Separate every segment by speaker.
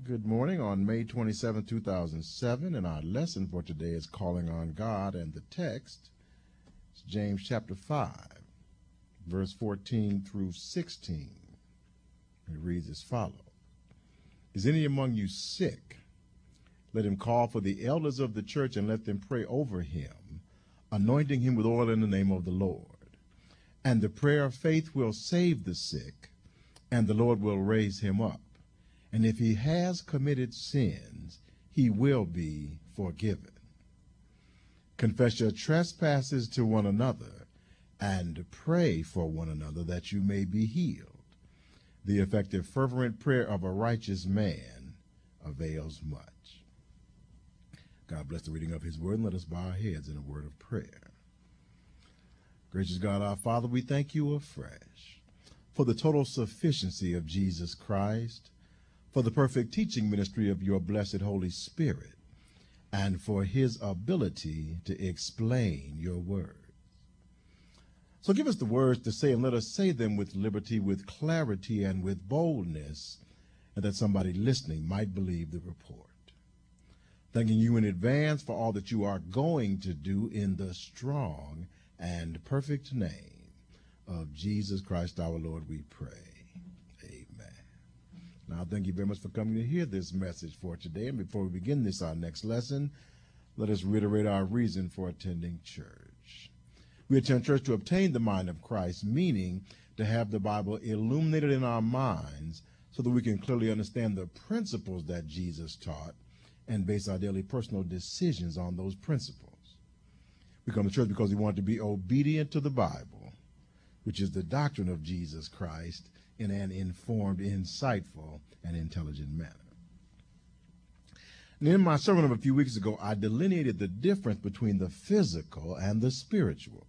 Speaker 1: Good morning on May 27, 2007, and our lesson for today is Calling on God, and the text is James chapter 5, verse 14 through 16. It reads as follows. Is any among you sick? Let him call for the elders of the church and let them pray over him, anointing him with oil in the name of the Lord. And the prayer of faith will save the sick, and the Lord will raise him up. And if he has committed sins, he will be forgiven. Confess your trespasses to one another, and pray for one another that you may be healed. The effective, fervent prayer of a righteous man avails much. God bless the reading of his word, and let us bow our heads in a word of prayer. Gracious God, our Father, we thank you afresh for the total sufficiency of Jesus Christ, for the perfect teaching ministry of your blessed Holy Spirit, and for his ability to explain your word. So give us the words to say, and let us say them with liberty, with clarity, and with boldness, and that somebody listening might believe the report. Thanking you in advance for all that you are going to do in the strong and perfect name of Jesus Christ our Lord, we pray. Now, thank you very much for coming to hear this message for today. And before we begin our next lesson, let us reiterate our reason for attending church. We attend church to obtain the mind of Christ, meaning to have the Bible illuminated in our minds so that we can clearly understand the principles that Jesus taught and base our daily personal decisions on those principles. We come to church because we want to be obedient to the Bible, which is the doctrine of Jesus Christ, in an informed, insightful, and intelligent manner. And in my sermon of a few weeks ago, I delineated the difference between the physical and the spiritual.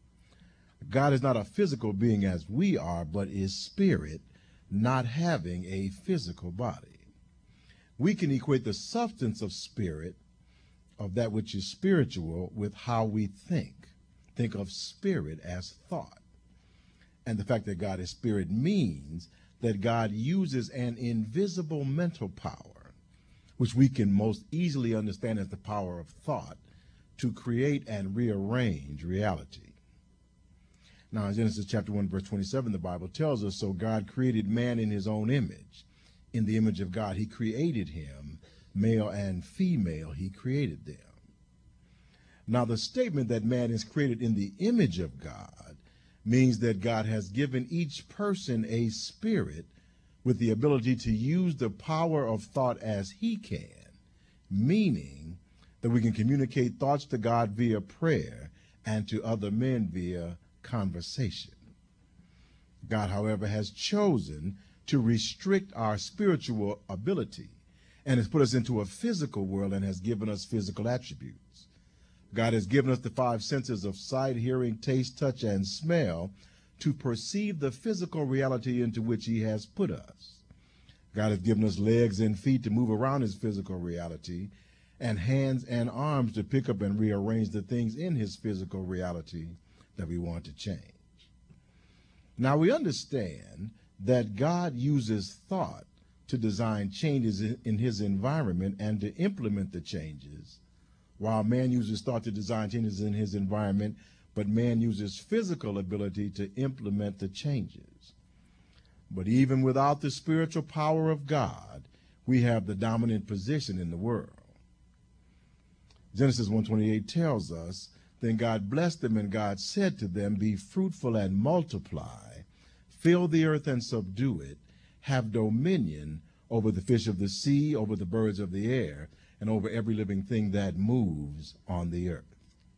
Speaker 1: God is not a physical being as we are, but is spirit, not having a physical body. We can equate the substance of spirit, of that which is spiritual, with how we think. Think of spirit as thought. And the fact that God is spirit means that God uses an invisible mental power, which we can most easily understand as the power of thought, to create and rearrange reality. Now, in Genesis chapter 1, verse 27, the Bible tells us, so God created man in his own image. In the image of God, he created him. Male and female, he created them. Now, the statement that man is created in the image of God means that God has given each person a spirit with the ability to use the power of thought as he can, meaning that we can communicate thoughts to God via prayer and to other men via conversation. God, however, has chosen to restrict our spiritual ability and has put us into a physical world and has given us physical attributes. God has given us the five senses of sight, hearing, taste, touch, and smell to perceive the physical reality into which he has put us. God has given us legs and feet to move around his physical reality, and hands and arms to pick up and rearrange the things in his physical reality that we want to change. Now, we understand that God uses thought to design changes in his environment and to implement the changes, while man uses thought to design changes in his environment, but man uses physical ability to implement the changes. But even without the spiritual power of God, we have the dominant position in the world. Genesis 1:28 tells us, then God blessed them, and God said to them, be fruitful and multiply, fill the earth and subdue it, have dominion over the fish of the sea, over the birds of the air, and over every living thing that moves on the earth.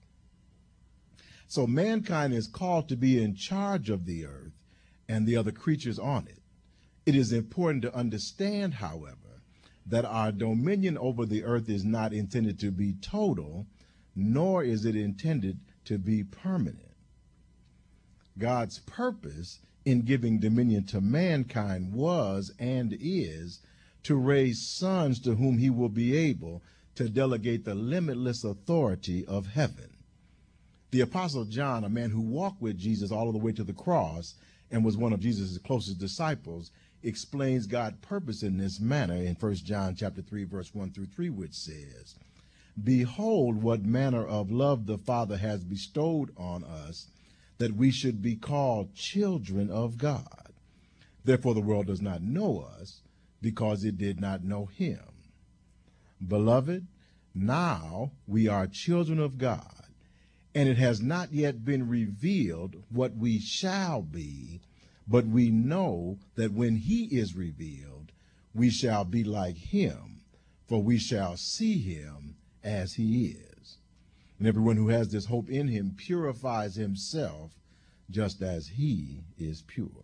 Speaker 1: So mankind is called to be in charge of the earth and the other creatures on it. It is important to understand, however, that our dominion over the earth is not intended to be total, nor is it intended to be permanent. God's purpose in giving dominion to mankind was and is to raise sons to whom he will be able to delegate the limitless authority of heaven. The Apostle John, a man who walked with Jesus all the way to the cross and was one of Jesus' closest disciples, explains God's purpose in this manner in 1 John chapter 3, verse 1 through 3, which says, "Behold, what manner of love the Father has bestowed on us, that we should be called children of God. Therefore the world does not know us, because it did not know him. Beloved, now we are children of God, and it has not yet been revealed what we shall be, but we know that when he is revealed, we shall be like him, for we shall see him as he is. And everyone who has this hope in him purifies himself just as he is pure."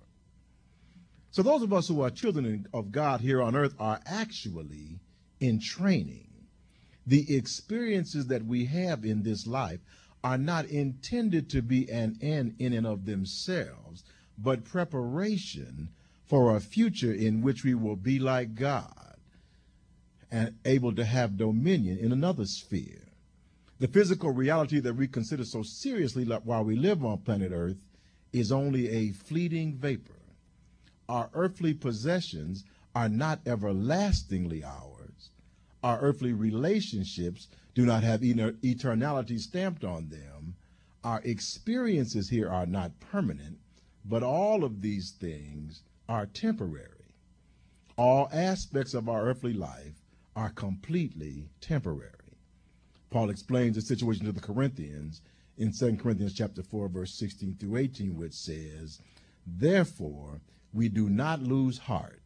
Speaker 1: So those of us who are children of God here on earth are actually in training. The experiences that we have in this life are not intended to be an end in and of themselves, but preparation for a future in which we will be like God and able to have dominion in another sphere. The physical reality that we consider so seriously while we live on planet Earth is only a fleeting vapor. Our earthly possessions are not everlastingly ours. Our earthly relationships do not have eternality stamped on them. Our experiences here are not permanent, but all of these things are temporary. All aspects of our earthly life are completely temporary. Paul explains the situation to the Corinthians in 2 Corinthians chapter 4, verse 16 through 18, which says, "Therefore we do not lose heart.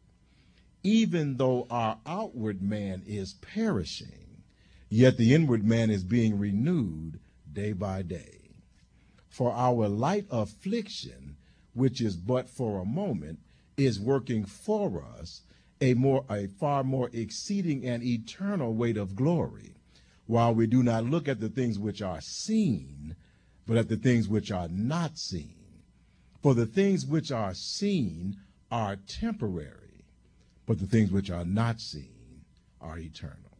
Speaker 1: Even though our outward man is perishing, yet the inward man is being renewed day by day. For our light affliction, which is but for a moment, is working for us a far more exceeding and eternal weight of glory, while we do not look at the things which are seen, but at the things which are not seen. For the things which are seen are temporary, but the things which are not seen are eternal."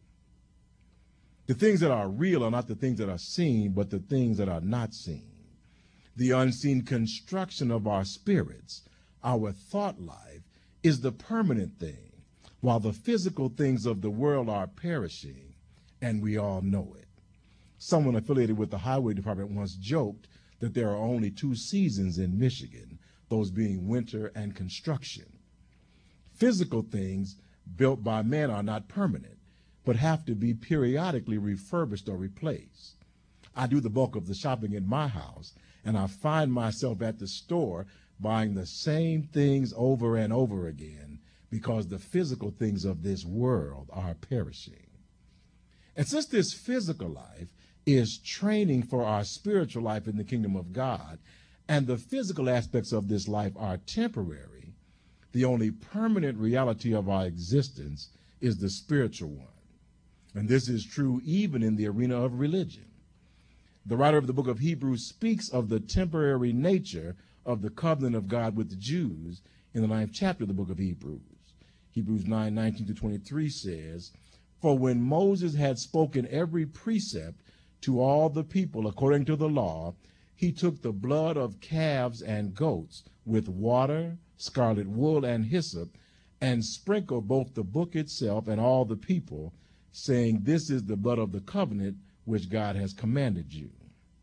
Speaker 1: The things that are real are not the things that are seen, but the things that are not seen. The unseen construction of our spirits, our thought life, is the permanent thing, while the physical things of the world are perishing, and we all know it. Someone affiliated with the highway department once joked that there are only two seasons in Michigan, those being winter and construction. Physical things built by man are not permanent, but have to be periodically refurbished or replaced. I do the bulk of the shopping in my house, and I find myself at the store buying the same things over and over again because the physical things of this world are perishing. And since this physical life is training for our spiritual life in the kingdom of God, and the physical aspects of this life are temporary, the only permanent reality of our existence is the spiritual one. And this is true even in the arena of religion. The writer of the book of Hebrews speaks of the temporary nature of the covenant of God with the Jews in the 9th chapter of the book of Hebrews. Hebrews 9:19-23 says, "For when Moses had spoken every precept to all the people according to the law, he took the blood of calves and goats with water, scarlet wool, and hyssop, and sprinkled both the book itself and all the people, saying, 'This is the blood of the covenant which God has commanded you.'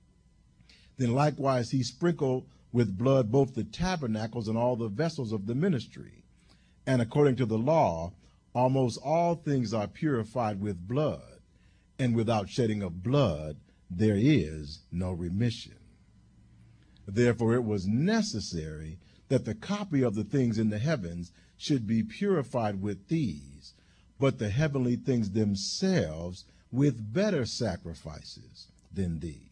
Speaker 1: Then likewise he sprinkled with blood both the tabernacles and all the vessels of the ministry. And according to the law, almost all things are purified with blood, and without shedding of blood there is no remission. Therefore it was necessary that the copy of the things in the heavens should be purified with these, but the heavenly things themselves with better sacrifices than these."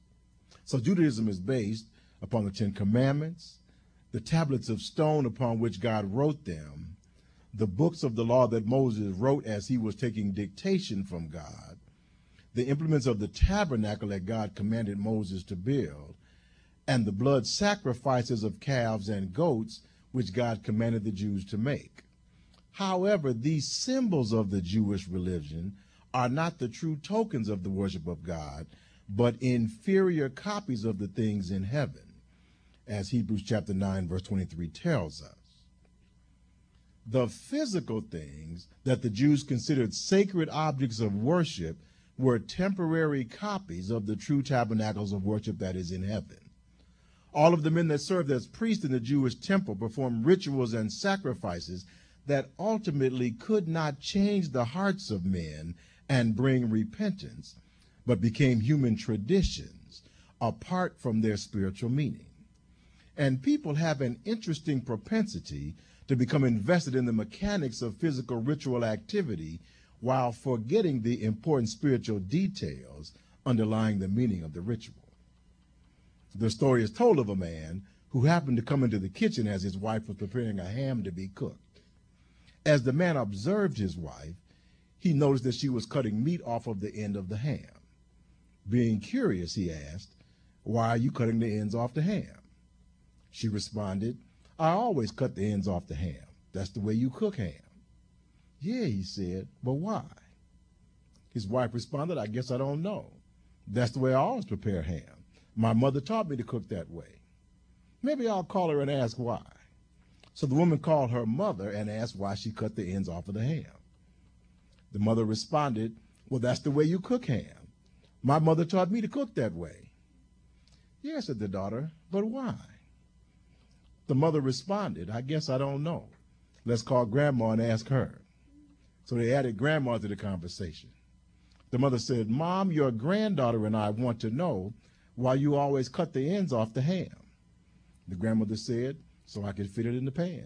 Speaker 1: So Judaism is based upon the Ten Commandments, the tablets of stone upon which God wrote them, the books of the law that Moses wrote as he was taking dictation from God, the implements of the tabernacle that God commanded Moses to build, and the blood sacrifices of calves and goats which God commanded the Jews to make. However, these symbols of the Jewish religion are not the true tokens of the worship of God, but inferior copies of the things in heaven, as Hebrews chapter 9, verse 23 tells us. The physical things that the Jews considered sacred objects of worship were temporary copies of the true tabernacles of worship that is in heaven. All of the men that served as priests in the Jewish temple performed rituals and sacrifices that ultimately could not change the hearts of men and bring repentance, but became human traditions apart from their spiritual meaning. And people have an interesting propensity to become invested in the mechanics of physical ritual activity while forgetting the important spiritual details underlying the meaning of the ritual. The story is told of a man who happened to come into the kitchen as his wife was preparing a ham to be cooked. As the man observed his wife, he noticed that she was cutting meat off of the end of the ham. Being curious, he asked, "Why are you cutting the ends off the ham?" She responded, "I always cut the ends off the ham. That's the way you cook ham." "Yeah," he said, "but why?" His wife responded, "I guess I don't know. That's the way I always prepare ham. My mother taught me to cook that way. Maybe I'll call her and ask why." So the woman called her mother and asked why she cut the ends off of the ham. The mother responded, "Well, that's the way you cook ham. My mother taught me to cook that way." "Yeah," said the daughter, "but why?" The mother responded, "I guess I don't know. Let's call Grandma and ask her." So they added Grandma to the conversation. The mother said, "Mom, your granddaughter and I want to know why you always cut the ends off the ham." The grandmother said, "So I can fit it in the pan."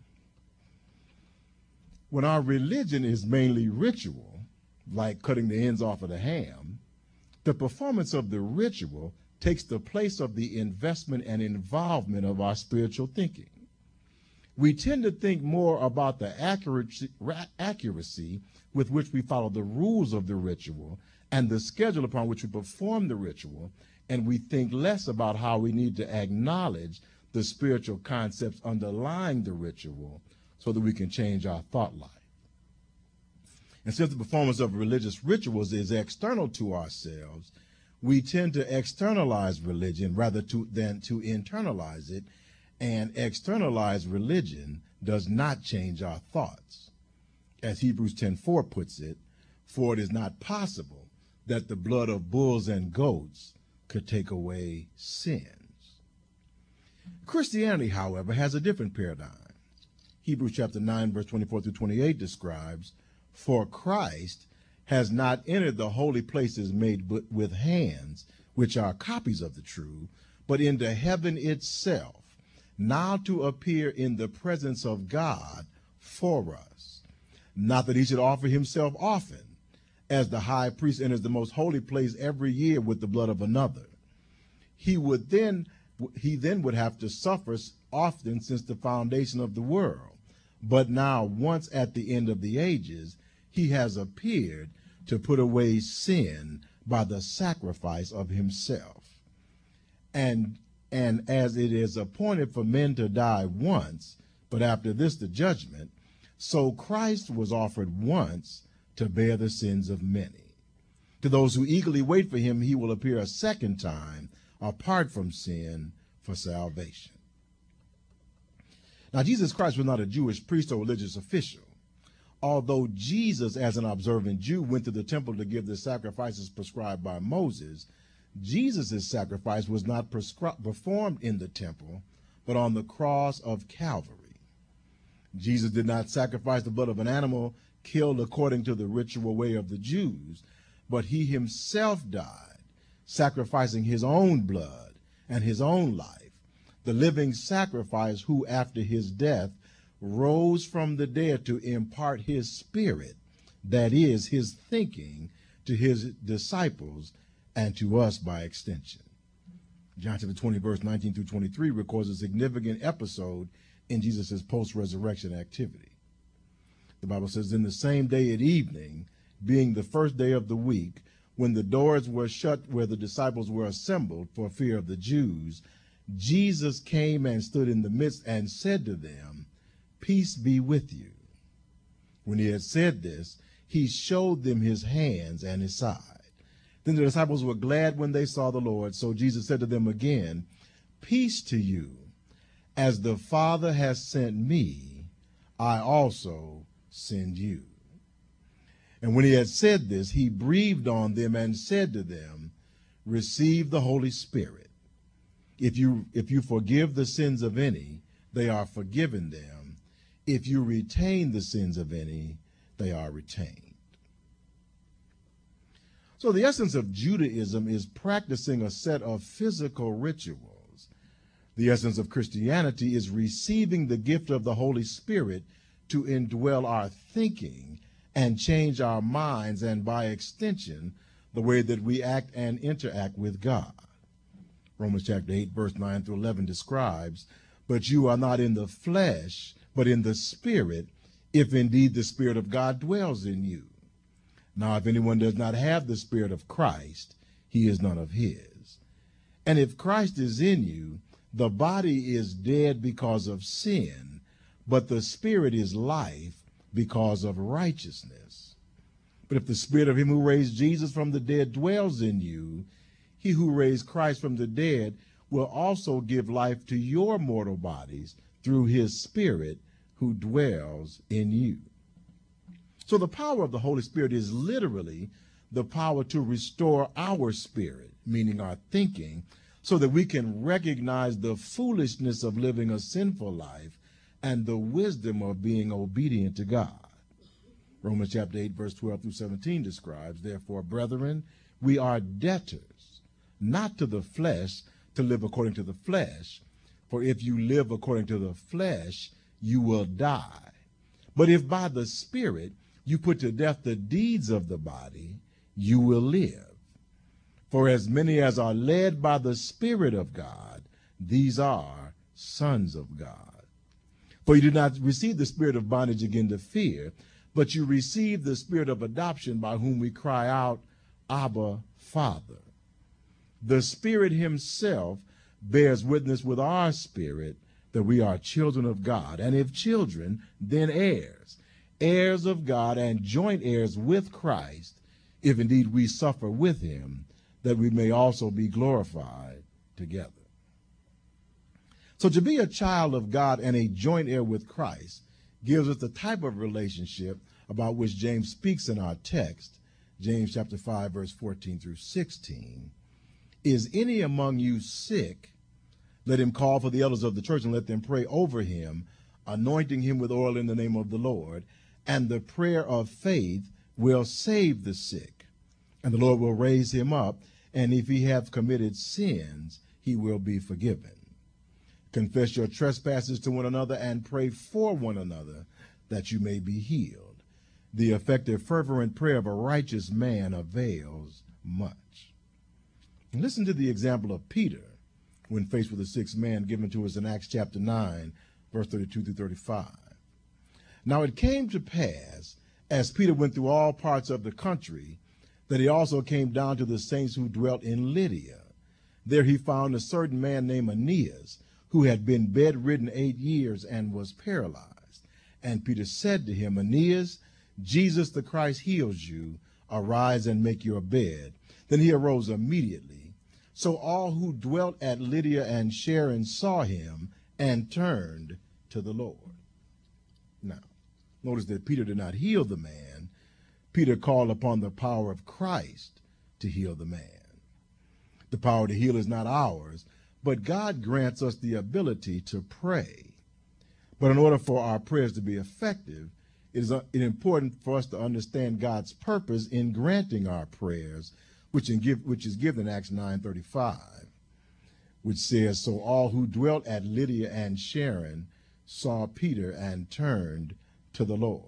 Speaker 1: When our religion is mainly ritual, like cutting the ends off of the ham, the performance of the ritual takes the place of the investment and involvement of our spiritual thinking. We tend to think more about the accuracy with which we follow the rules of the ritual and the schedule upon which we perform the ritual, and we think less about how we need to acknowledge the spiritual concepts underlying the ritual so that we can change our thought life. And since the performance of religious rituals is external to ourselves, we tend to externalize religion rather than to internalize it, and externalized religion does not change our thoughts. As Hebrews 10:4 puts it, "For it is not possible that the blood of bulls and goats could take away sins." Christianity, however, has a different paradigm. Hebrews chapter 9, verse 24 through 28 describes, "For Christ has not entered the holy places made with hands, which are copies of the true, but into heaven itself, now to appear in the presence of God for us. Not that he should offer himself often, as the high priest enters the most holy place every year with the blood of another. He then would have to suffer often since the foundation of the world. But now, once at the end of the ages, he has appeared to put away sin by the sacrifice of himself. And as it is appointed for men to die once, but after this the judgment, so Christ was offered once to bear the sins of many. To those who eagerly wait for him, he will appear a second time, apart from sin, for salvation." Now, Jesus Christ was not a Jewish priest or religious official. Although Jesus, as an observant Jew, went to the temple to give the sacrifices prescribed by Moses, Jesus' sacrifice was not performed in the temple, but on the cross of Calvary. Jesus did not sacrifice the blood of an animal killed according to the ritual way of the Jews, but he himself died, sacrificing his own blood and his own life, the living sacrifice who, after his death, rose from the dead to impart his spirit, that is, his thinking, to his disciples and to us by extension. John chapter 20, verse 19 through 23 records a significant episode in Jesus' post-resurrection activity. The Bible says, "In the same day at evening, being the first day of the week, when the doors were shut where the disciples were assembled for fear of the Jews, Jesus came and stood in the midst and said to them, 'Peace be with you.' When he had said this, he showed them his hands and his side. Then the disciples were glad when they saw the Lord. So Jesus said to them again, 'Peace to you. As the Father has sent me, I also send you. And when he had said this, he breathed on them and said to them, receive the Holy Spirit. If you forgive the sins of any, they are forgiven them. If you retain the sins of any, they are retained. So the essence of Judaism is practicing a set of physical rituals. The essence of Christianity is receiving the gift of the Holy Spirit to indwell our thinking and change our minds, and by extension, the way that we act and interact with God. Romans chapter 8, verse 9 through 11 describes, but you are not in the flesh, but in the Spirit, if indeed the Spirit of God dwells in you. Now, if anyone does not have the Spirit of Christ, he is none of his. And if Christ is in you, the body is dead because of sin, but the Spirit is life because of righteousness. But if the Spirit of him who raised Jesus from the dead dwells in you, he who raised Christ from the dead will also give life to your mortal bodies through his Spirit who dwells in you. So the power of the Holy Spirit is literally the power to restore our spirit, meaning our thinking, so that we can recognize the foolishness of living a sinful life and the wisdom of being obedient to God. Romans chapter 8, verse 12 through 17 describes, therefore, brethren, we are debtors, not to the flesh, to live according to the flesh. For if you live according to the flesh, you will die. But if by the Spirit you put to death the deeds of the body, you will live. For as many as are led by the Spirit of God, these are sons of God. For you did not receive the spirit of bondage again to fear, but you received the Spirit of adoption, by whom we cry out, Abba, Father. The Spirit himself bears witness with our spirit that we are children of God, and if children, then heirs, heirs of God and joint heirs with Christ, if indeed we suffer with him, that we may also be glorified together. So to be a child of God and a joint heir with Christ gives us the type of relationship about which James speaks in our text, James chapter 5, verse 14 through 16. Is any among you sick? Let him call for the elders of the church and let them pray over him, anointing him with oil in the name of the Lord. And the prayer of faith will save the sick, and the Lord will raise him up. And if he have committed sins, he will be forgiven. Confess your trespasses to one another and pray for one another, that you may be healed. The effective, fervent prayer of a righteous man avails much. And listen to the example of Peter when faced with the sixth man given to us in Acts chapter 9, verse 32 through 35. Now it came to pass, as Peter went through all parts of the country, that he also came down to the saints who dwelt in Lydia. There he found a certain man named Aeneas, who had been bedridden 8 years and was paralyzed. And Peter said to him, Aeneas, Jesus the Christ heals you. Arise and make your bed. Then he arose immediately. So all who dwelt at Lydia and Sharon saw him and turned to the Lord. Now, notice that Peter did not heal the man. Peter called upon the power of Christ to heal the man. The power to heal is not ours, but God grants us the ability to pray. But in order for our prayers to be effective, it is important for us to understand God's purpose in granting our prayers, which is given in Acts 9:35, which says, so all who dwelt at Lydia and Sharon saw Peter and turned to the Lord.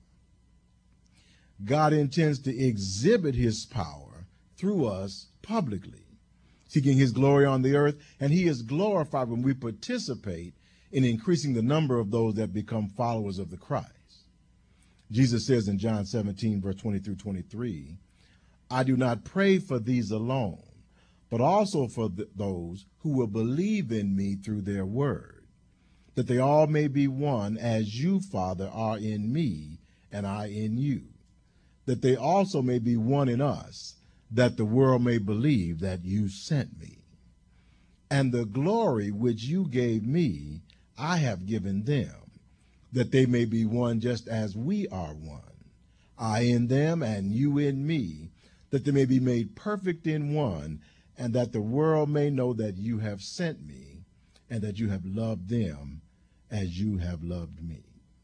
Speaker 1: God intends to exhibit his power through us publicly, seeking his glory on the earth, and he is glorified when we participate in increasing the number of those that become followers of the Christ. Jesus says in John 17, verse 20 through 23, I do not pray for these alone, but also for those who will believe in me through their word, that they all may be one, as you, Father, are in me and I in you, that they also may be one in us, that the world may believe that you sent me. And the glory which you gave me, I have given them, that they may be one just as we are one. I in them and you in me, that they may be made perfect in one, and that the world may know that you have sent me, and that you have loved them as you have loved me.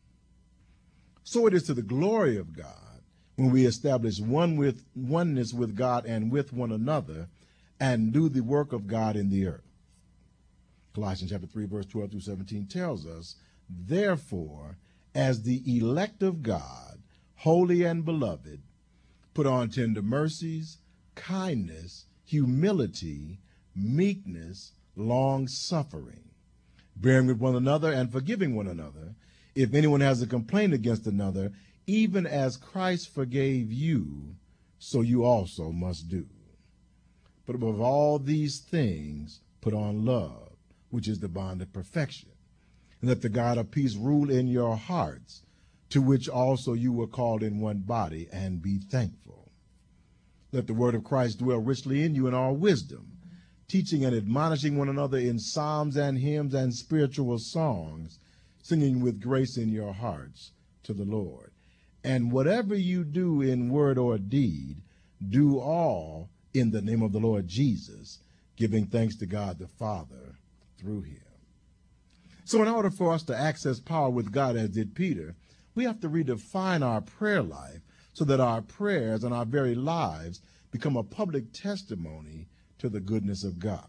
Speaker 1: So it is to the glory of God when we establish oneness with God and with one another, and do the work of God in the earth. Colossians chapter 3, verse 12 through 17 tells us, therefore, as the elect of God, holy and beloved, put on tender mercies, kindness, humility, meekness, long-suffering, bearing with one another and forgiving one another, if anyone has a complaint against another, even as Christ forgave you, so you also must do. But above all these things, put on love, which is the bond of perfection. And let the God of peace rule in your hearts, to which also you were called in one body, and be thankful. Let the word of Christ dwell richly in you in all wisdom, teaching and admonishing one another in psalms and hymns and spiritual songs, singing with grace in your hearts to the Lord. And whatever you do in word or deed, do all in the name of the Lord Jesus, giving thanks to God the Father through him. So in order for us to access power with God, as did Peter, we have to redefine our prayer life so that our prayers and our very lives become a public testimony to the goodness of God.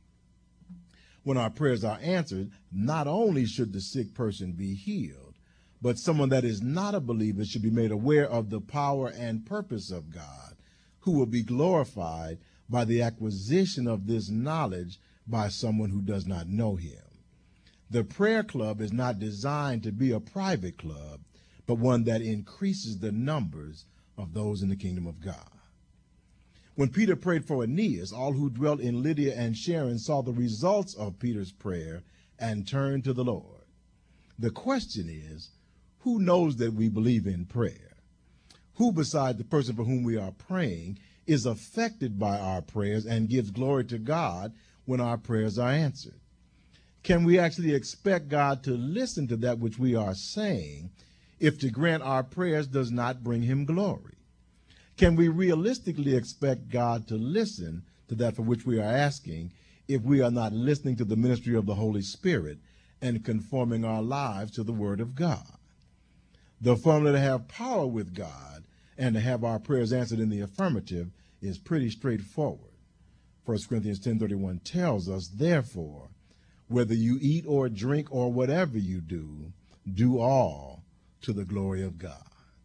Speaker 1: When our prayers are answered, not only should the sick person be healed, but someone that is not a believer should be made aware of the power and purpose of God, who will be glorified by the acquisition of this knowledge by someone who does not know him. The prayer club is not designed to be a private club, but one that increases the numbers of those in the kingdom of God. When Peter prayed for Aeneas, all who dwelt in Lydia and Sharon saw the results of Peter's prayer and turned to the Lord. The question is, who knows that we believe in prayer? Who beside the person for whom we are praying is affected by our prayers and gives glory to God when our prayers are answered? Can we actually expect God to listen to that which we are saying if to grant our prayers does not bring him glory? Can we realistically expect God to listen to that for which we are asking if we are not listening to the ministry of the Holy Spirit and conforming our lives to the Word of God? The formula to have power with God and to have our prayers answered in the affirmative is pretty straightforward. 1 Corinthians 10:31 tells us, therefore, whether you eat or drink or whatever you do, do all to the glory of God.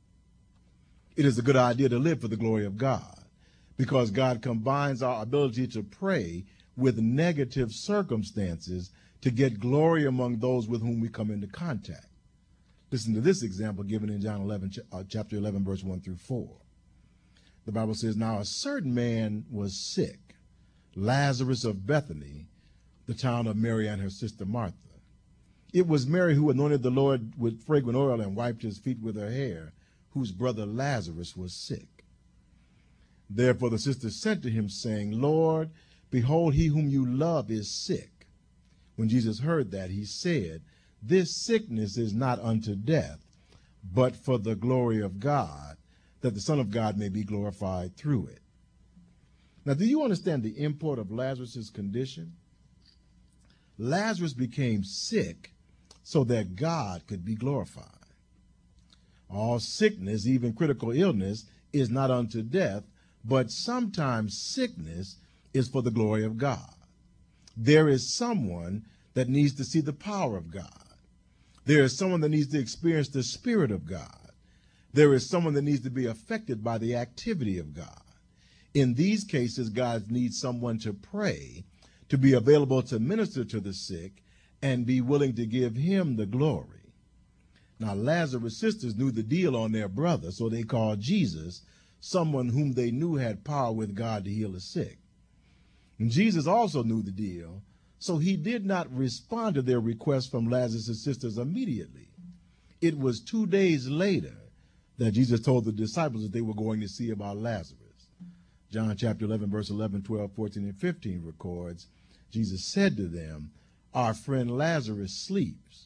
Speaker 1: It is a good idea to live for the glory of God because God combines our ability to pray with negative circumstances to get glory among those with whom we come into contact. Listen to this example given in John 11, chapter 11, verse 1 through 4. The Bible says, now a certain man was sick, Lazarus of Bethany, the town of Mary and her sister Martha. It was Mary who anointed the Lord with fragrant oil and wiped his feet with her hair, whose brother Lazarus was sick. Therefore the sisters sent to him, saying, Lord, behold, he whom you love is sick. When Jesus heard that, he said, this sickness is not unto death, but for the glory of God, that the Son of God may be glorified through it. Now, do you understand the import of Lazarus' condition? Lazarus became sick so that God could be glorified. All sickness, even critical illness, is not unto death, but sometimes sickness is for the glory of God. There is someone that needs to see the power of God. There is someone that needs to experience the Spirit of God. There is someone that needs to be affected by the activity of God. In these cases, God needs someone to pray, to be available to minister to the sick, and be willing to give him the glory. Now, Lazarus' sisters knew the deal on their brother, so they called Jesus someone whom they knew had power with God to heal the sick. And Jesus also knew the deal, so he did not respond to their request from Lazarus' sisters immediately. It was 2 days later that Jesus told the disciples that they were going to see about Lazarus. John chapter 11, verse 11, 12, 14, and 15 records, Jesus said to them, our friend Lazarus sleeps,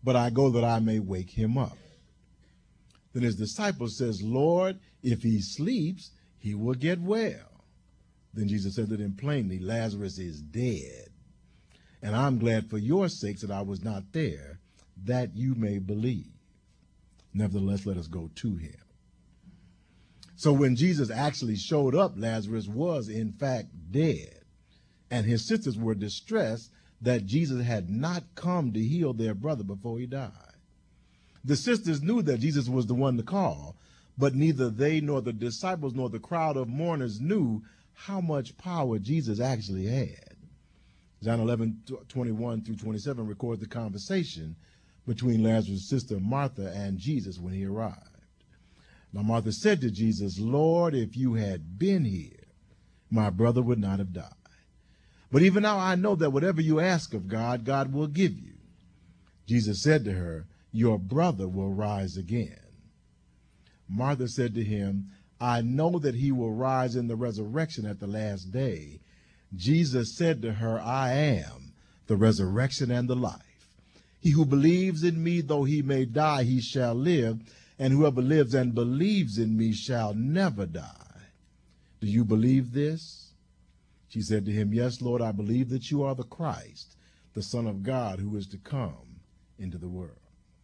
Speaker 1: but I go that I may wake him up. Then his disciple says, Lord, if he sleeps, he will get well. Then Jesus said to them plainly, Lazarus is dead, and I'm glad for your sakes that I was not there, that you may believe. Nevertheless, let us go to him. So when Jesus actually showed up, Lazarus was in fact dead, and his sisters were distressed that Jesus had not come to heal their brother before he died. The sisters knew that Jesus was the one to call, but neither they nor the disciples nor the crowd of mourners knew how much power Jesus actually had. John 11:21 through 27 records the conversation between Lazarus' sister Martha and Jesus when he arrived. Now Martha said to Jesus, Lord, if you had been here, my brother would not have died. But even now I know that whatever you ask of God, God will give you. Jesus said to her, your brother will rise again. Martha said to him, I know that he will rise in the resurrection at the last day. Jesus said to her, I am the resurrection and the life. He who believes in me, though he may die, he shall live, and whoever lives and believes in me shall never die. Do you believe this? She said to him, yes, Lord, I believe that you are the Christ, the Son of God, who is to come into the world.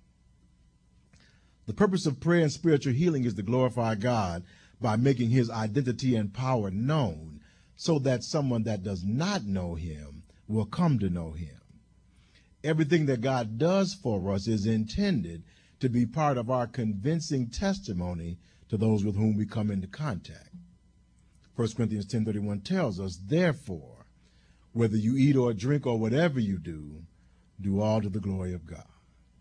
Speaker 1: The purpose of prayer and spiritual healing is to glorify God by making his identity and power known so that someone that does not know him will come to know him. Everything that God does for us is intended to be part of our convincing testimony to those with whom we come into contact. 1 Corinthians 10:31 tells us, therefore, whether you eat or drink or whatever you do, do all to the glory of God.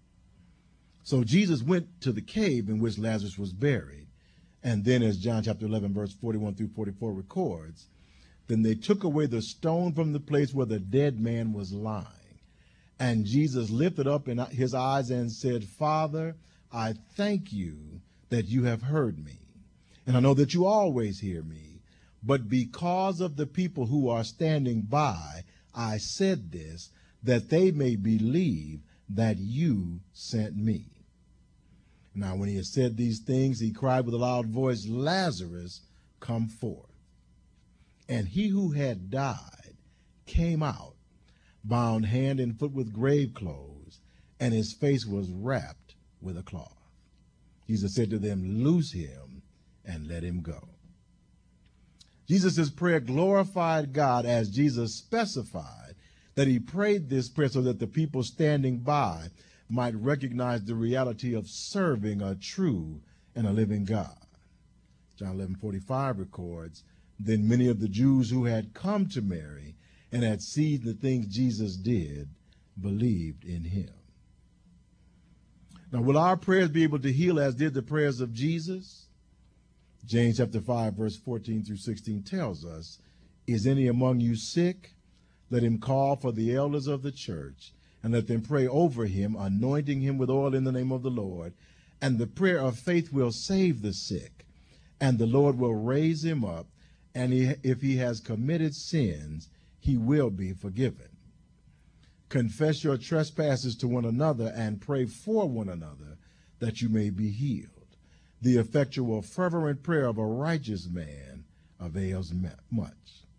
Speaker 1: So Jesus went to the cave in which Lazarus was buried. And then, as John chapter 11, verse 41 through 44 records, then they took away the stone from the place where the dead man was lying. And Jesus lifted up his eyes and said, Father, I thank you that you have heard me. And I know that you always hear me. But because of the people who are standing by, I said this, that they may believe that you sent me. Now, when he had said these things, he cried with a loud voice, Lazarus, come forth. And he who had died came out, bound hand and foot with grave clothes, and his face was wrapped with a cloth. Jesus said to them, loose him and let him go. Jesus' prayer glorified God as Jesus specified that he prayed this prayer so that the people standing by might recognize the reality of serving a true and a living God. John 11:45 records, then many of the Jews who had come to Mary and had seen the things Jesus did believed in him. Now, will our prayers be able to heal as did the prayers of Jesus? James chapter 5, verse 14 through 16 tells us, is any among you sick? Let him call for the elders of the church, and let them pray over him, anointing him with oil in the name of the Lord. And the prayer of faith will save the sick, and the Lord will raise him up, and if he has committed sins, he will be forgiven. Confess your trespasses to one another and pray for one another that you may be healed. The effectual, fervent prayer of a righteous man avails much.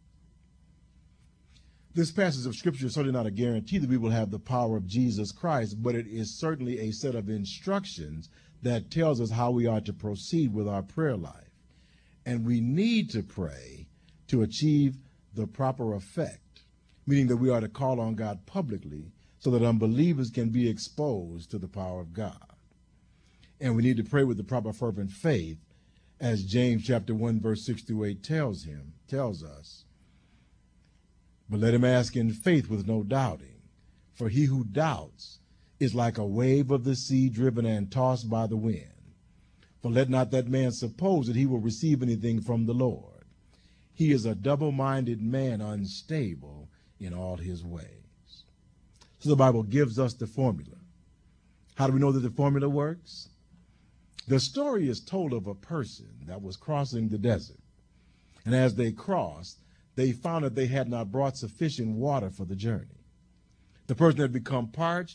Speaker 1: This passage of Scripture is certainly not a guarantee that we will have the power of Jesus Christ, but it is certainly a set of instructions that tells us how we are to proceed with our prayer life. And we need to pray to achieve the proper effect, meaning that we are to call on God publicly so that unbelievers can be exposed to the power of God. And we need to pray with the proper fervent faith, as James chapter 1, verse 6 through 8 tells us. But let him ask in faith with no doubting, for he who doubts is like a wave of the sea driven and tossed by the wind. For let not that man suppose that he will receive anything from the Lord. He is a double-minded man, unstable in all his ways. So the Bible gives us the formula. How do we know that the formula works? The story is told of a person that was crossing the desert. And as they crossed, they found that they had not brought sufficient water for the journey. The person had become parched,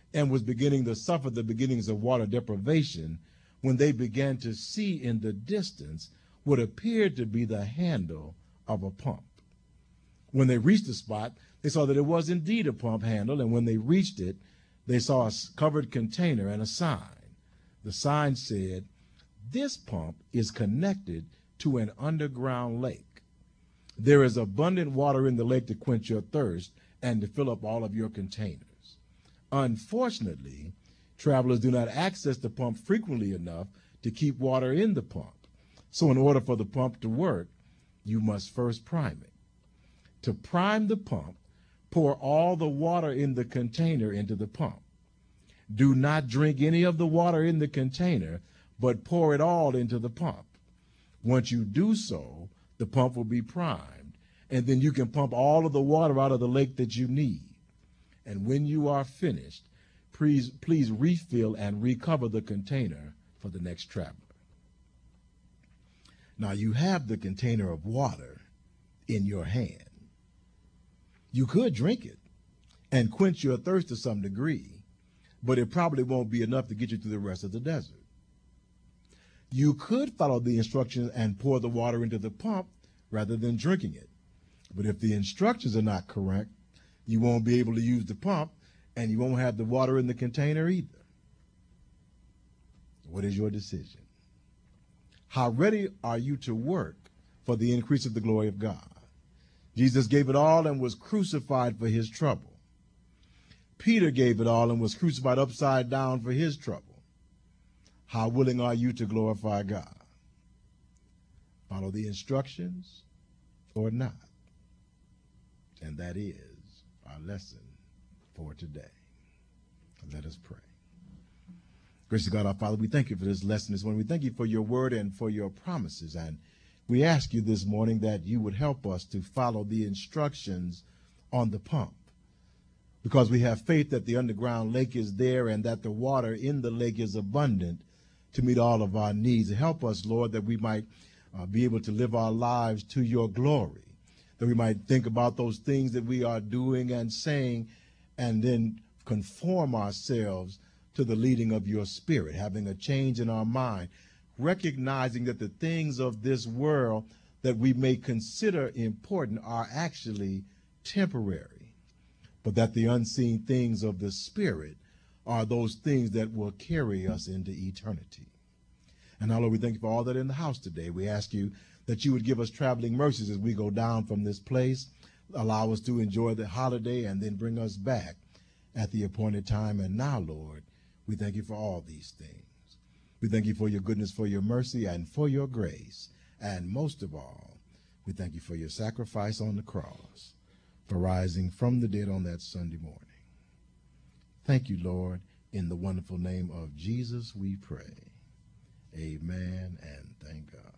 Speaker 1: and was beginning to suffer the beginnings of water deprivation when they began to see in the distance what appeared to be the handle of a pump. When they reached the spot, they saw that it was indeed a pump handle, and when they reached it, they saw a covered container and a sign. The sign said, "This pump is connected to an underground lake. There is abundant water in the lake to quench your thirst and to fill up all of your containers." Unfortunately, travelers do not access the pump frequently enough to keep water in the pump. So in order for the pump to work, you must first prime it. To prime the pump, pour all the water in the container into the pump. Do not drink any of the water in the container, but pour it all into the pump. Once you do so, the pump will be primed, and then you can pump all of the water out of the lake that you need. And when you are finished, please refill and recover the container for the next traveler. Now you have the container of water in your hand. You could drink it and quench your thirst to some degree, but it probably won't be enough to get you through the rest of the desert. You could follow the instructions and pour the water into the pump rather than drinking it. But if the instructions are not correct, you won't be able to use the pump, and you won't have the water in the container either. What is your decision? How ready are you to work for the increase of the glory of God? Jesus gave it all and was crucified for his trouble. Peter gave it all and was crucified upside down for his trouble. How willing are you to glorify God? Follow the instructions or not? And that is our lesson for today. Let us pray. Gracious God, our Father, we thank you for this lesson this morning. We thank you for your word and for your promises. And we ask you this morning that you would help us to follow the instructions on the pump, because we have faith that the underground lake is there and that the water in the lake is abundant to meet all of our needs. Help us, Lord, that we might be able to live our lives to your glory, that we might think about those things that we are doing and saying and then conform ourselves to the leading of your Spirit, having a change in our mind, recognizing that the things of this world that we may consider important are actually temporary, but that the unseen things of the Spirit are those things that will carry us into eternity. And now, Lord, we thank you for all that are in the house today. We ask you that you would give us traveling mercies as we go down from this place, allow us to enjoy the holiday, and then bring us back at the appointed time. And now, Lord, we thank you for all these things. We thank you for your goodness, for your mercy, and for your grace. And most of all, we thank you for your sacrifice on the cross, for rising from the dead on that Sunday morning. Thank you, Lord. In the wonderful name of Jesus, we pray. Amen, and thank God.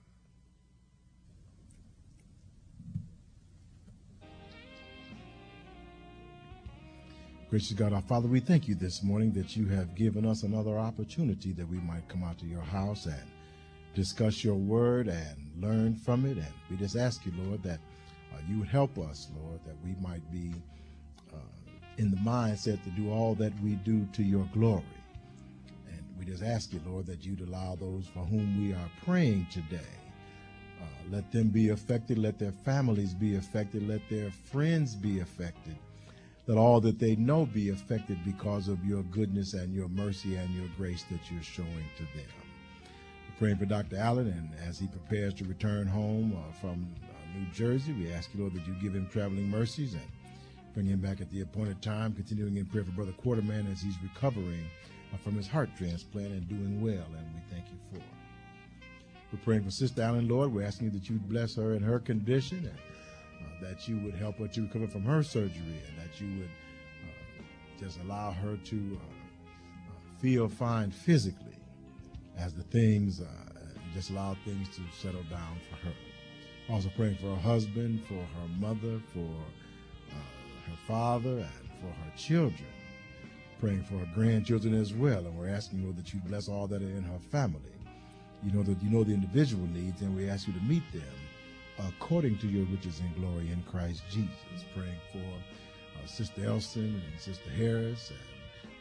Speaker 1: Gracious God, our Father, we thank you this morning that you have given us another opportunity that we might come out to your house and discuss your word and learn from it. And we just ask you, Lord, that you would help us, Lord, that we might be in the mindset to do all that we do to your glory. And we just ask you, Lord, that you'd allow those for whom we are praying today, let them be affected, let their families be affected, let their friends be affected, that all that they know be affected because of your goodness and your mercy and your grace that you're showing to them. We're praying for Dr. Allen, and as he prepares to return home from New Jersey, we ask you, Lord, that you give him traveling mercies and bring him back at the appointed time, continuing in prayer for Brother Quarterman as he's recovering from his heart transplant and doing well, and we thank you for it. We're praying for Sister Allen, Lord. We're asking you that you would bless her in her condition, and that you would help her to recover from her surgery, and that you would just allow her to feel fine physically as the things, just allow things to settle down for her. Also praying for her husband, for her mother, for her father, and for her children. Praying for her grandchildren as well, and we're asking, Lord, that you bless all that are in her family. You know the individual needs, and we ask you to meet them according to your riches and glory in Christ Jesus. Praying for Sister Elson and Sister Harris,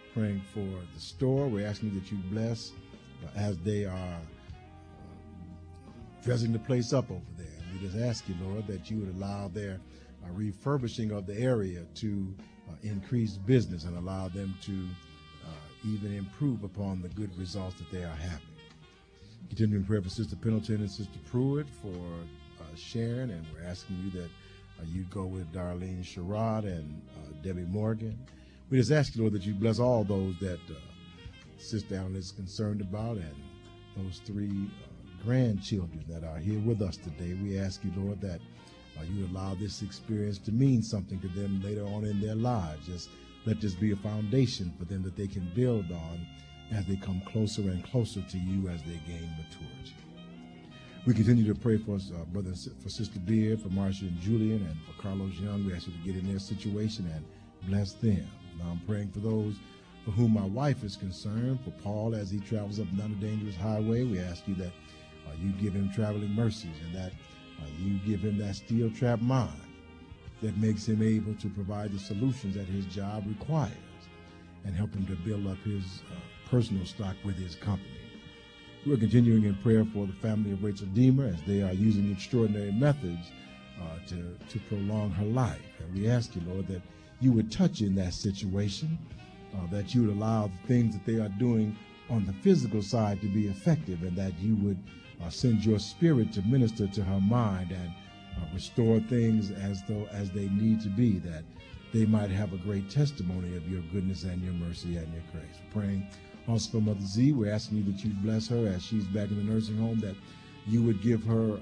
Speaker 1: Praying for the store. We're asking you that you bless as they are dressing the place up over there. And we just ask you, Lord, that you would allow their refurbishing of the area to increase business and allow them to even improve upon the good results that they are having. Continuing prayer for Sister Pendleton and Sister Pruitt, for Sharon, and we're asking you that you go with Darlene Sherrod and Debbie Morgan. We just ask you, Lord, that you bless all those that Sister Allen is concerned about, and those three grandchildren that are here with us today. We ask you, Lord, that you allow this experience to mean something to them later on in their lives. Just let this be a foundation for them that they can build on as they come closer and closer to you as they gain maturity. We continue to pray for for Sister Beard, for Marcia and Julian, and for Carlos Young. We ask you to get in their situation and bless them. Now I'm praying for those for whom my wife is concerned, for Paul as he travels up and down the dangerous highway. We ask you that you give him traveling mercies, and that you give him that steel trap mind that makes him able to provide the solutions that his job requires, and help him to build up his personal stock with his company. We're continuing in prayer for the family of Rachel Deemer as they are using extraordinary methods to prolong her life. And we ask you, Lord, that you would touch in that situation, that you would allow the things that they are doing on the physical side to be effective, and that you would send your spirit to minister to her mind and restore things as they need to be, that they might have a great testimony of your goodness and your mercy and your grace. We're praying also for Mother Z. We're asking you that you bless her as she's back in the nursing home, that you would give her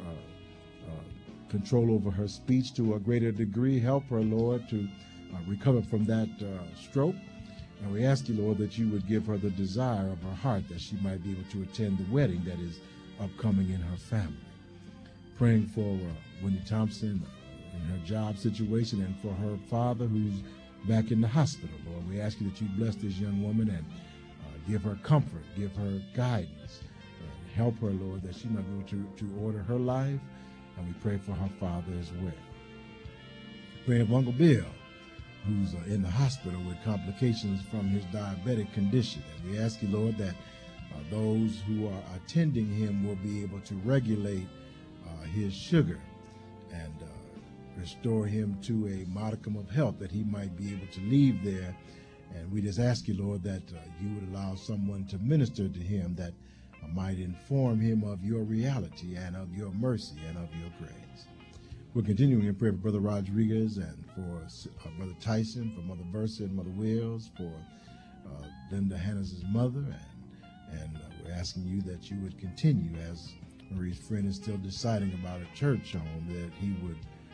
Speaker 1: control over her speech to a greater degree. Help her, Lord, to recover from that stroke. And we ask you, Lord, that you would give her the desire of her heart, that she might be able to attend the wedding that is upcoming in her family. Praying for Wendy Thompson in her job situation, and for her father who's back in the hospital. Lord, we ask you that you bless this young woman and give her comfort, give her guidance, and help her, Lord, that she might be able to order her life. And we pray for her father as well. Praying for Uncle Bill, who's in the hospital with complications from his diabetic condition. And we ask you, Lord, that those who are attending him will be able to regulate his sugar and restore him to a modicum of health, that he might be able to leave there. And we just ask you, Lord, that you would allow someone to minister to him that might inform him of your reality and of your mercy and of your grace. We're continuing in prayer for Brother Rodriguez, and for Brother Tyson, for Mother Versa and Mother Wills, for Linda Hannah's mother, and we're asking you that you would continue, as Marie's friend is still deciding about a church home, that he would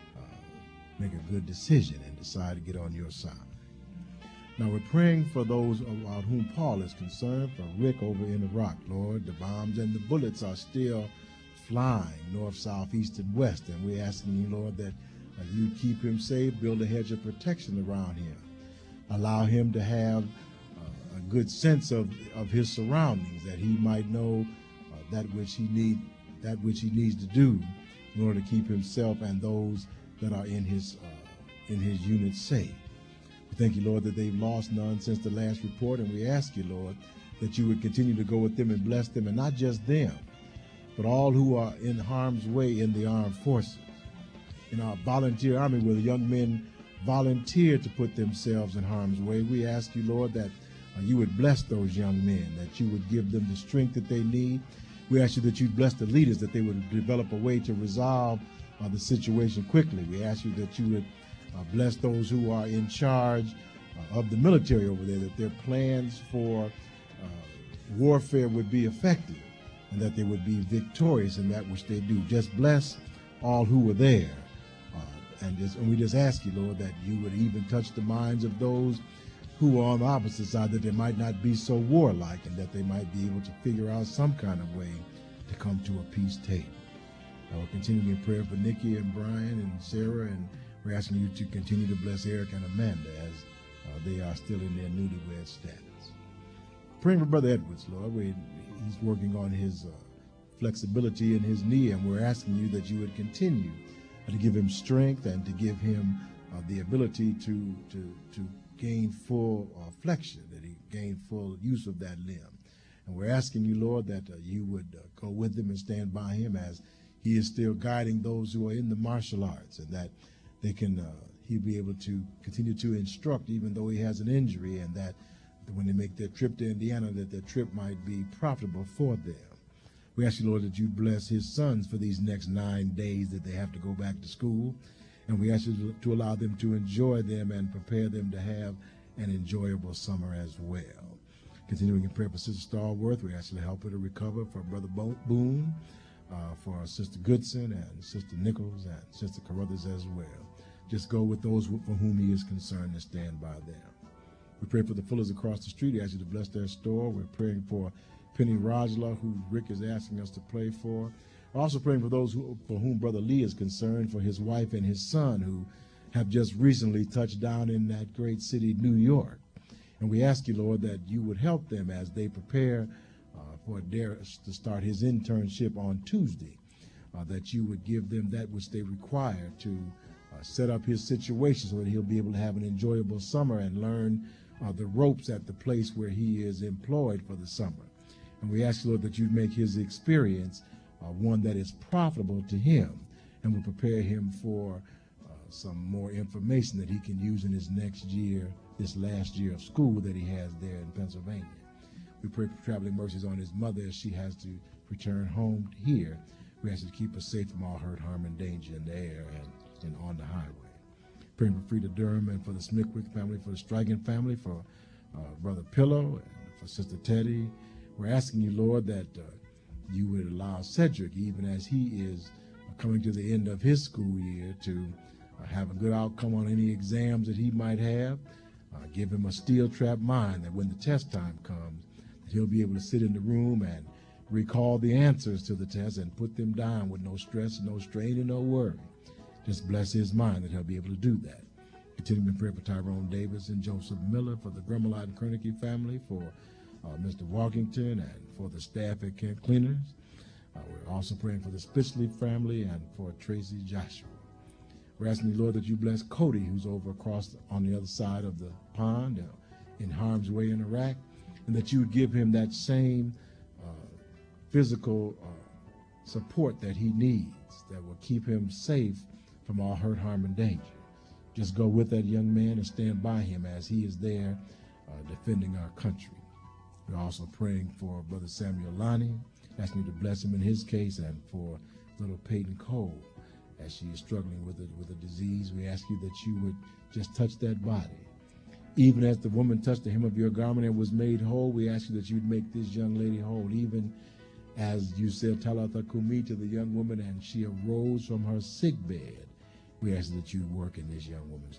Speaker 1: make a good decision and decide to get on your side. Now we're praying for those about whom Paul is concerned, for Rick over in Iraq. Lord, the bombs and the bullets are still flying north, south, east, and west, and we're asking you, Lord, that you keep him safe, build a hedge of protection around him, allow him to have a good sense of his surroundings, that he might know that which he needs to do in order to keep himself and those that are in his unit safe. We thank you, Lord, that they've lost none since the last report, and we ask you, Lord, that you would continue to go with them and bless them, and not just them, but all who are in harm's way in the armed forces. In our volunteer army, where the young men volunteer to put themselves in harm's way, we ask you, Lord, that you would bless those young men, that you would give them the strength that they need. We ask you that you bless the leaders, that they would develop a way to resolve the situation quickly. We ask you that you would bless those who are in charge of the military over there, that their plans for warfare would be effective, and that they would be victorious in that which they do. Just bless all who were there. And we just ask you, Lord, that you would even touch the minds of those who are on the opposite side, that they might not be so warlike, and that they might be able to figure out some kind of way to come to a peace table. I will continue in prayer for Nikki and Brian and Sarah, and we're asking you to continue to bless Eric and Amanda as they are still in their newlywed status. Praying for Brother Edwards, Lord. He's working on his flexibility in his knee, and we're asking you that you would continue to give him strength and to give him the ability to gain full flexion, that he gain full use of that limb. And we're asking you, Lord, that you would go with him and stand by him as he is still guiding those who are in the martial arts, and that they can he'll be able to continue to instruct even though he has an injury, and that when they make their trip to Indiana, that their trip might be profitable for them. We ask you, Lord, that you bless his sons for these next 9 days that they have to go back to school. And we ask you to allow them to enjoy them and prepare them to have an enjoyable summer as well. Continuing in prayer for Sister Starworth, we ask you to help her to recover, for Brother Boone, for Sister Goodson and Sister Nichols and Sister Carruthers as well. Just go with those for whom he is concerned and stand by them. We pray for the Fullers across the street. We ask you to bless their store. We're praying for Penny Rajla, who Rick is asking us to pray for. We're also praying for those for whom Brother Lee is concerned, for his wife and his son who have just recently touched down in that great city, New York. And we ask you, Lord, that you would help them as they prepare for Darius to start his internship on Tuesday, that you would give them that which they require to set up his situation so that he'll be able to have an enjoyable summer and learn the ropes at the place where he is employed for the summer. And we ask, Lord, that you make his experience one that is profitable to him, and will prepare him for some more information that he can use in his next year, this last year of school that he has there in Pennsylvania. We pray for traveling mercies on his mother as she has to return home here. We ask you to keep us safe from all hurt, harm, and danger in the air and on the highway. Praying for Frida Durham and for the Smithwick family, for the Strigan family, for Brother Pillow, and for Sister Teddy. We're asking you, Lord, that you would allow Cedric, even as he is coming to the end of his school year, to have a good outcome on any exams that he might have. Give him a steel-trap mind that when the test time comes, that he'll be able to sit in the room and recall the answers to the test and put them down with no stress, no strain, and no worry. Just bless his mind that he'll be able to do that. Continuing in prayer for Tyrone Davis and Joseph Miller, for the Grummelite and Kernicke family, for Mr. Walkington, and for the staff at Camp Cleaners. We're also praying for the Spitzley family and for Tracy Joshua. We're asking you, Lord, that you bless Cody, who's over across on the other side of the pond in harm's way in Iraq, and that you would give him that same physical support that he needs, that will keep him safe from all hurt, harm, and danger. Just go with that young man and stand by him as he is there defending our country. We're also praying for Brother Samuel Lonnie, asking you to bless him in his case, and for little Peyton Cole as she is struggling with a disease. We ask you that you would just touch that body. Even as the woman touched the hem of your garment and was made whole, we ask you that you'd make this young lady whole. Even as you said, Talitha Kumi, to the young woman, and she arose from her sick bed, we ask that you work in this young woman's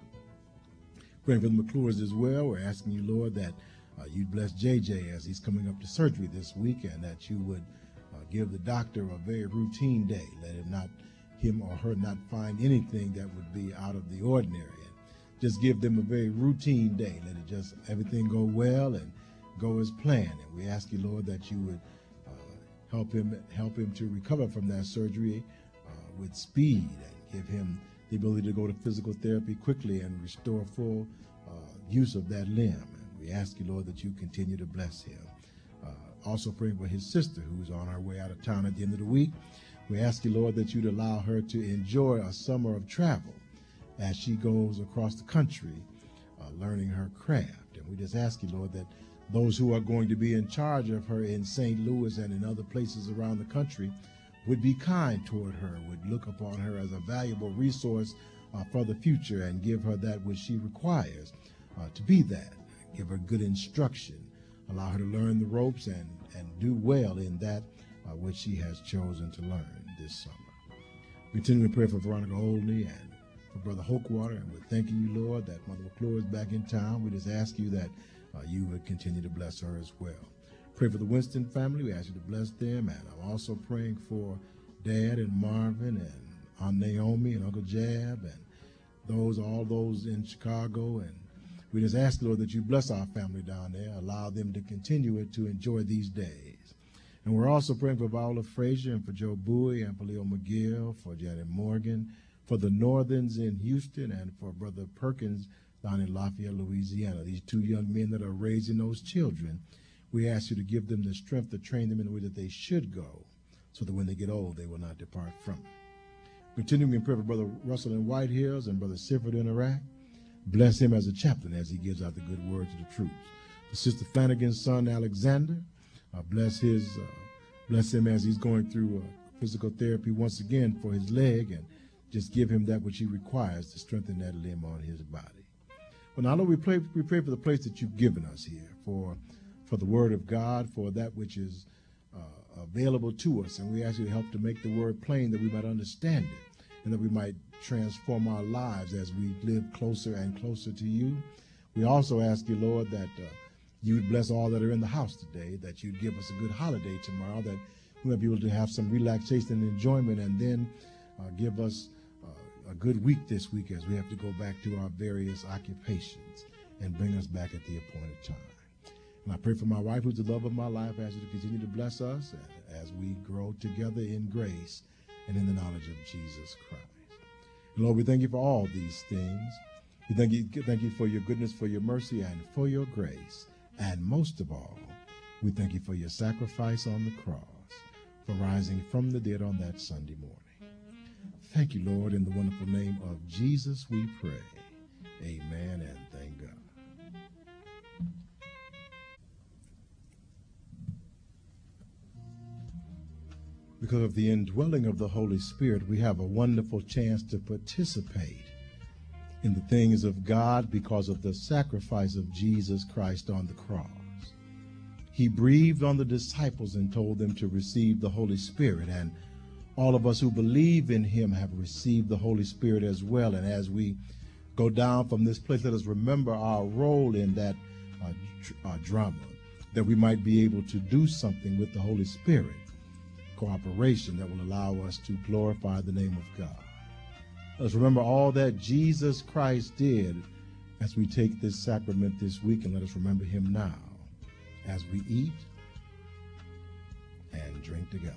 Speaker 1: life. Praying for the McClures as well, we're asking you, Lord, that you'd bless JJ as he's coming up to surgery this week, and that you would give the doctor a very routine day. Let him or her not find anything that would be out of the ordinary. And just give them a very routine day. Let it just everything go well and go as planned. And we ask you, Lord, that you would help him to recover from that surgery with speed, and give him the ability to go to physical therapy quickly and restore full use of that limb. And we ask you, Lord, that you continue to bless him. Also praying for his sister, who's on her way out of town at the end of the week. We ask you, Lord, that you'd allow her to enjoy a summer of travel as she goes across the country learning her craft. And we just ask you, Lord, that those who are going to be in charge of her in St. Louis and in other places around the country would be kind toward her, would look upon her as a valuable resource for the future, and give her that which she requires to be that. Give her good instruction. Allow her to learn the ropes and do well in that which she has chosen to learn this summer. We continue to pray for Veronica Olney and for Brother Hokewater, and we're thanking you, Lord, that Mother McClure is back in town. We just ask you that you would continue to bless her as well. Pray for the Winston family. We ask you to bless them, and I'm also praying for Dad and Marvin and Aunt Naomi and Uncle Jab and all those in Chicago. And we just ask, Lord, that you bless our family down there, allow them to continue to enjoy these days. And we're also praying for Viola Frazier and for Joe Bowie and for Leo McGill, for Janet Morgan, for the Northerns in Houston, and for Brother Perkins' down in Lafayette, Louisiana. These two young men that are raising those children, we ask you to give them the strength to train them in the way that they should go, so that when they get old, they will not depart from it. Continuing in prayer for Brother Russell in White Hills and Brother Sifford in Iraq, bless him as a chaplain as he gives out the good word to the troops. For Sister Flanagan's son, Alexander, bless him as he's going through physical therapy once again for his leg, and just give him that which he requires to strengthen that limb on his body. Well, now, Lord, we pray for the place that you've given us here, for the word of God, for that which is available to us, and we ask you to help to make the word plain that we might understand it, and that we might transform our lives as we live closer and closer to you. We also ask you, Lord, that you would bless all that are in the house today, that you'd give us a good holiday tomorrow, that we might be able to have some relaxation and enjoyment, and then give us a good week this week as we have to go back to our various occupations and bring us back at the appointed time. And I pray for my wife, who's the love of my life. I ask you to continue to bless us as we grow together in grace and in the knowledge of Jesus Christ. And Lord, we thank you for all these things. We thank you for your goodness, for your mercy, and for your grace. And most of all, we thank you for your sacrifice on the cross, for rising from the dead on that Sunday morning. Thank you, Lord, in the wonderful name of Jesus we pray. Amen, and thank God. Because of the indwelling of the Holy Spirit, we have a wonderful chance to participate in the things of God because of the sacrifice of Jesus Christ on the cross. He breathed on the disciples and told them to receive the Holy Spirit, and all of us who believe in him have received the Holy Spirit as well. And as we go down from this place, let us remember our role in that drama, that we might be able to do something with the Holy Spirit, cooperation that will allow us to glorify the name of God. Let's remember all that Jesus Christ did as we take this sacrament this week, and let us remember him now as we eat and drink together.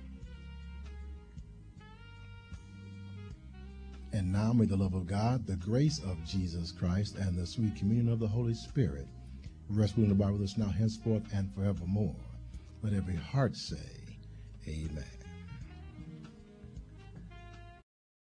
Speaker 1: And now may the love of God, the grace of Jesus Christ, and the sweet communion of the Holy Spirit rest, rule, and abide with us now, henceforth, and forevermore. Let every heart say, Amen.